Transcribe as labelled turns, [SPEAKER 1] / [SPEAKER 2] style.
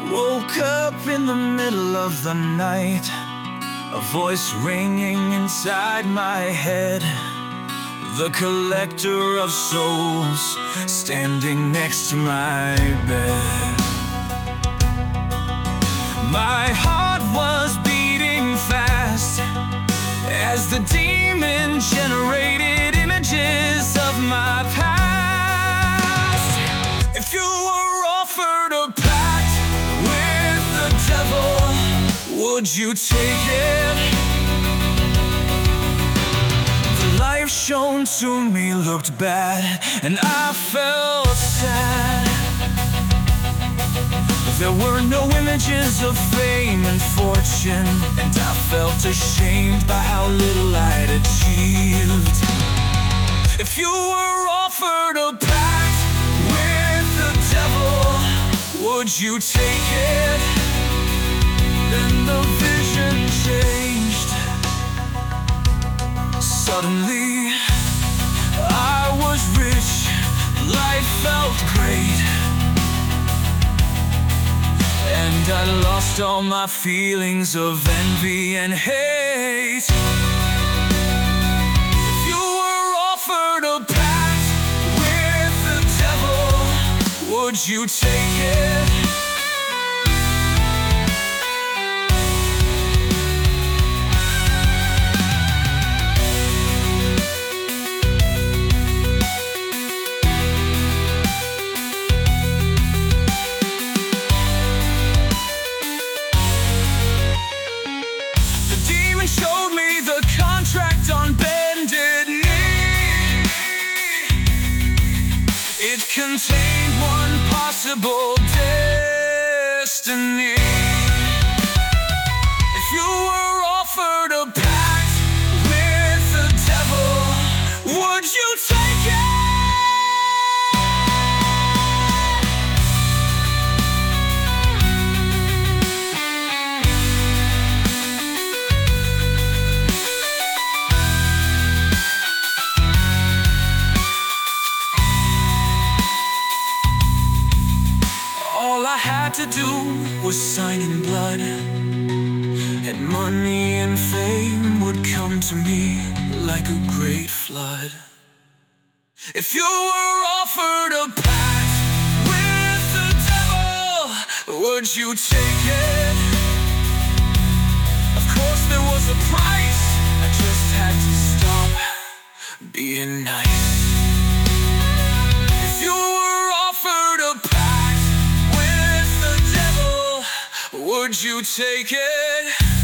[SPEAKER 1] Woke up in the middle of the night, a voice ringing inside my head. The collector of souls standing next to my bed. My heart was beating fast as the demon generated images of my past. If you were offered a pact with the devil, would you take it? The life shown to me looked bad, and I felt sad. There were no images of fame and fortune, and I felt ashamed by how little I'd achieved. If you were offered a pact with the devil, would you take it? Then the vision changed. Suddenly, I was rich, life felt great, and I lost all my feelings of envy and hate. If you were offered a pact with the devil, would you take it? Showed me the contract on bended knee. It contained one possible destiny. If you were offered a pact with the devil, would you take it? All I had to do was sign in blood, and money and fame would come to me like a great flood. If you were offered a pact with the devil, would you take it? Of course there was a price, I just had to stop being nice. If you were offered a pact, would you take it?